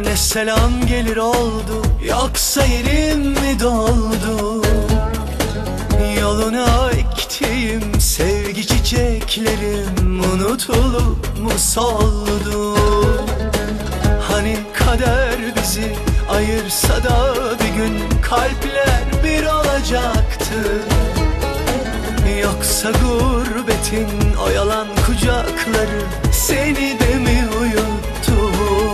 Ne selam gelir oldu, yoksa yerim mi doldu? Yoluna ektiğim sevgi çiçeklerim unutulup mu soldu? Hani kader bizi ayırsa da bir gün kalpler bir olacaktı. Yoksa gurbetin o yalan kucakları seni de mi uyuttu?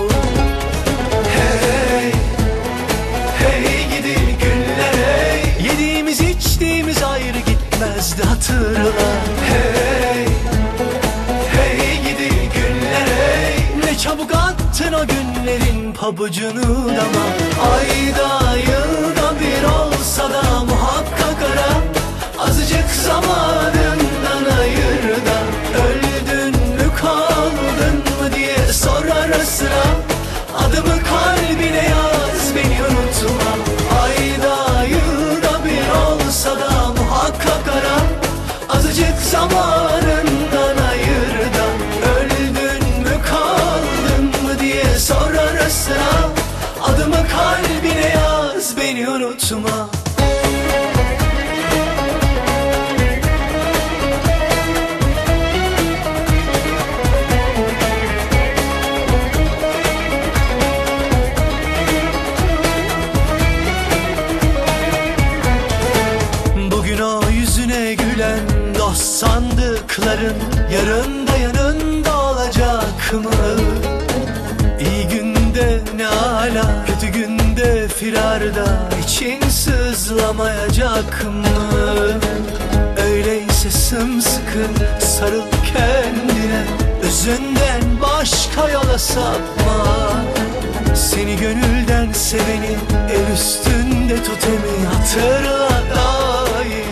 Hey, hey gidi günler hey. Yediğimiz içtiğimiz ayrı gitmezdi hatırla. Hey, hey gidi günler hey. Ne çabuk attın o günlerin pabucunu dama. Ayda yılda bir olsa da muhakkak ara. Azıcık zamanından ayır da öldün mü kaldın mı diye sor ara sıra. Adımı kalbine yaz, beni unutma. Ayda yılda bir olsa da muhakkak ara. Azıcık zamanından ayır da öldün mü kaldın mı diye sor ara sıra. Adımı kalbine yaz, beni unutma. Gülen dost sandıkların yarın da yanında olacak mı? İyi günde ne ala, kötü günde firarda için sızlamayacak mı? Öyleyse sımsıkı sarıl kendine, özünden başka yola sapma. Seni gönülden seveni el üstünde tut emin, hatırla daima.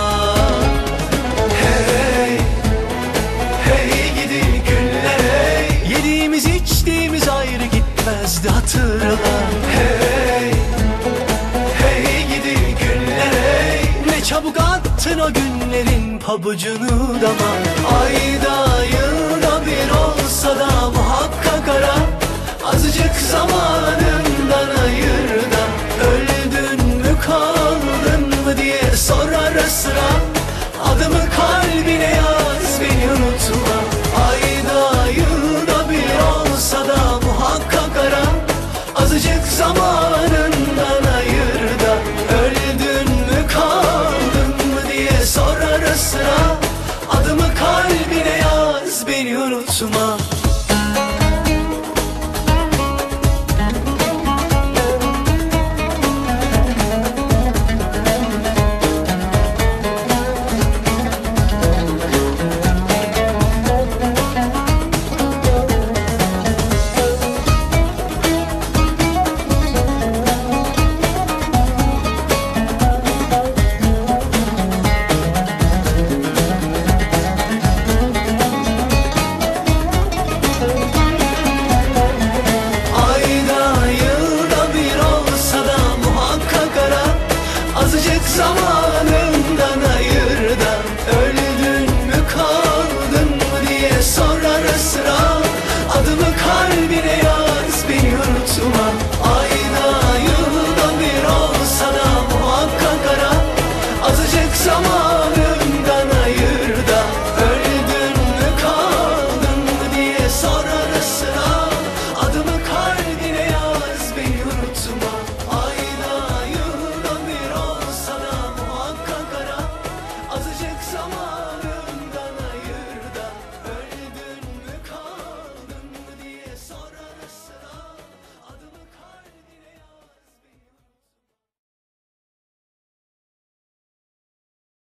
Hatırla hey, hey gidi günler hey. Ne çabuk attın o günlerin pabucunu dama. Ayda yılda bir olsa da muhakkak ara. Azıcık zamanından ayır da öldün mü kaldın mı diye sor ara sıra. Adımı kalbine yaz, beni unutma. Ayda yılda bir olsa da muhakkak ara. Azıcık zamanından ayır da öldün mü kaldın mı diye sor ara sıra. Adımı kalbine yaz, beni unutma.